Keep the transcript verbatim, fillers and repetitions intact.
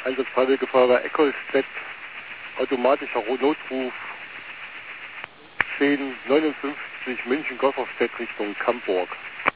Einsatzfreiwillige Feuerwehr Eckolstedt, automatischer Notruf zehn neunundfünfzig München-Gosserstedt Richtung Camburg.